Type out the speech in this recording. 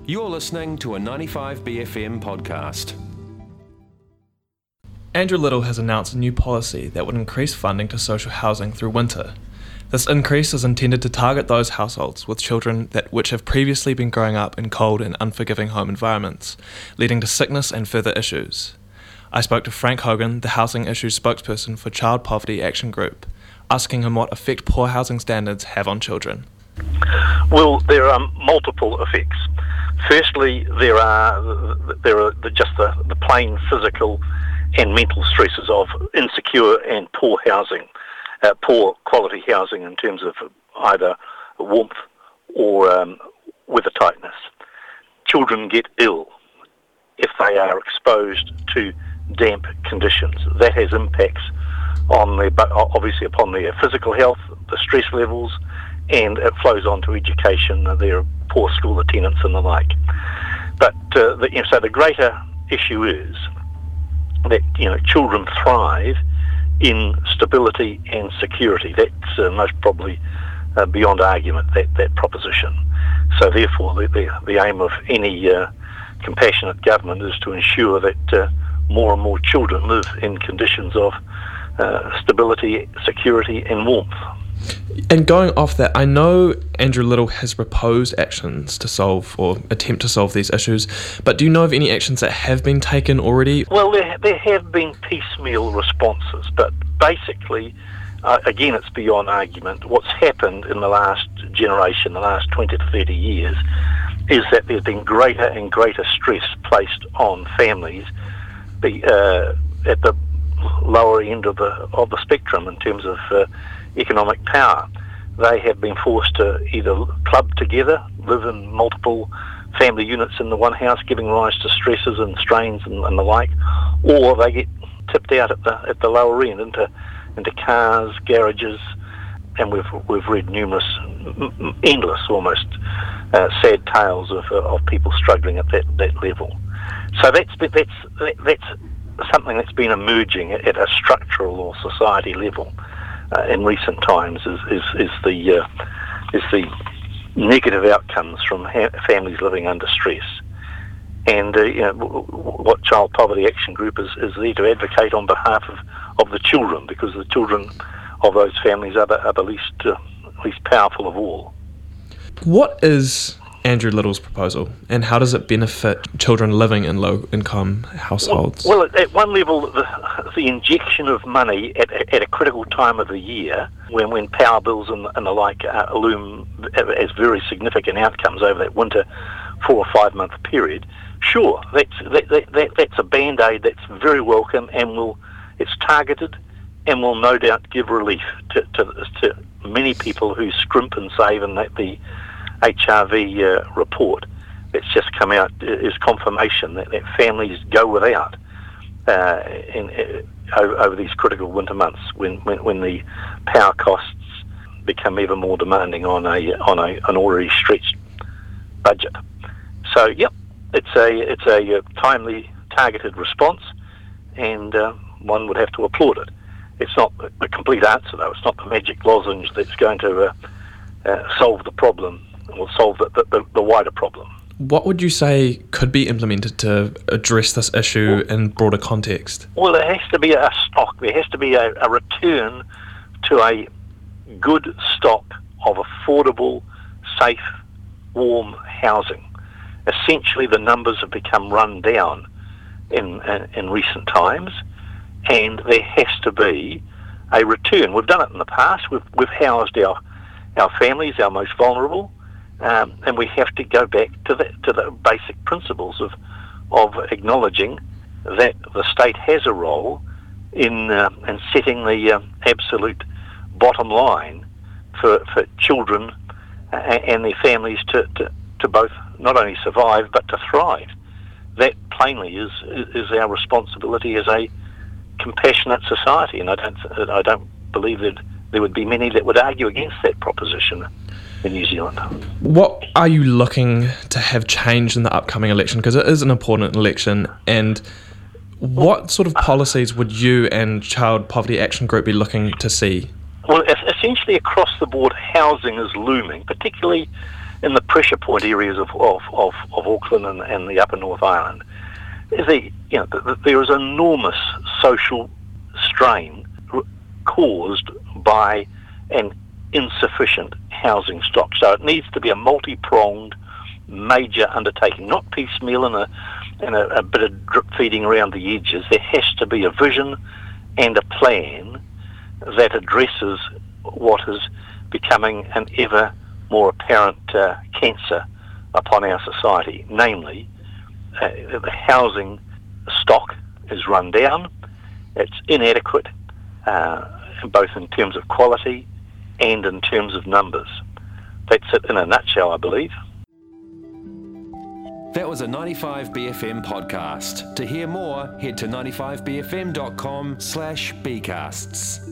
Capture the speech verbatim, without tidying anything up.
You're listening to a ninety-five B F M podcast. Andrew Little has announced a new policy that would increase funding to social housing through winter. This increase is intended to target those households with children that which have previously been growing up in cold and unforgiving home environments, leading to sickness and further issues. I spoke to Frank Hogan, the housing issues spokesperson for Child Poverty Action Group, asking him what effect poor housing standards have on children. Well, there are multiple effects. Firstly, there are there are just the, the plain physical and mental stresses of insecure and poor housing. Uh, poor quality housing in terms of either warmth or um, weather tightness. Children get ill if they are exposed to damp conditions. That has impacts on their, obviously upon their physical health, the stress levels, and it flows on to education, their poor school attendance and the like. But uh, the, you know, so the greater issue is that you know children thrive in stability and security. That's uh, most probably uh, beyond argument, that, that proposition. So therefore the, the, the aim of any uh, compassionate government is to ensure that uh, more and more children live in conditions of uh, stability, security and warmth. And going off that, I know Andrew Little has proposed actions to solve or attempt to solve these issues, but do you know of any actions that have been taken already? Well, there, there have been piecemeal responses, but basically, uh, again, it's beyond argument. What's happened in the last generation, the last twenty to thirty years, is that there's been greater and greater stress placed on families be, uh, at the lower end of the of the spectrum in terms of uh, economic power. They have been forced to either club together, live in multiple family units in the one house, giving rise to stresses and strains and, and the like, or they get tipped out at the at the lower end into into cars, garages, and we've we've read numerous, endless almost, uh, sad tales of uh, of people struggling at that, that level. So that's that's that's something that's been emerging at, at a structural or society level. Uh, in recent times is is, is the uh, is the negative outcomes from ha- families living under stress, and uh, you know, w- w- what Child Poverty Action Group is, is there to advocate on behalf of, of the children, because the children of those families are the, are the least uh, least powerful of all. What is Andrew Little's proposal, and how does it benefit children living in low-income households? Well, well, at one level, the, the injection of money at, at a critical time of the year, when, when power bills and, and the like uh, loom as very significant outcomes over that winter four or five month period, sure, that's that, that, that, that's a band-aid that's very welcome, and will it's targeted and will no doubt give relief to, to, to many people who scrimp and save, and that the H R V uh, report that's just come out is confirmation that, that families go without uh, in, uh, over, over these critical winter months when, when, when the power costs become even more demanding on a on a, an already stretched budget. So, yep, it's a it's a timely, targeted response, and uh, one would have to applaud it. It's not the complete answer, though. It's not the magic lozenge that's going to uh, uh, solve the problem or solve the, the, the wider problem. What would you say could be implemented to address this issue well, in broader context? Well, there has to be a stock. There has to be a, a return to a good stock of affordable, safe, warm housing. Essentially, the numbers have become run down in, in, in recent times, and there has to be a return. We've done it in the past. We've, we've housed our, our families, our most vulnerable, Um, and we have to go back to the to the basic principles of of acknowledging that the state has a role in uh, in setting the uh, absolute bottom line for for children uh, and their families to, to, to both not only survive but to thrive. That plainly is is our responsibility as a compassionate society, and I don't I don't believe that there would be many that would argue against that proposition in New Zealand. What are you looking to have changed in the upcoming election? Because it is an important election, and what sort of policies would you and Child Poverty Action Group be looking to see? Well, essentially across the board, housing is looming, particularly in the pressure point areas of of, of, of Auckland and, and the Upper North Island, is the, you know, the, the, there is enormous social strain r- caused by an insufficient housing stock. So it needs to be a multi-pronged, major undertaking, not piecemeal and a, and a, a bit of drip feeding around the edges. There has to be a vision and a plan that addresses what is becoming an ever more apparent uh, cancer upon our society, namely uh, the housing stock is run down, it's inadequate, uh, both in terms of quality and in terms of numbers. That's it in a nutshell, I believe. That was a ninety-five B F M podcast. To hear more, head to ninety-five b f m dot com slash bcasts.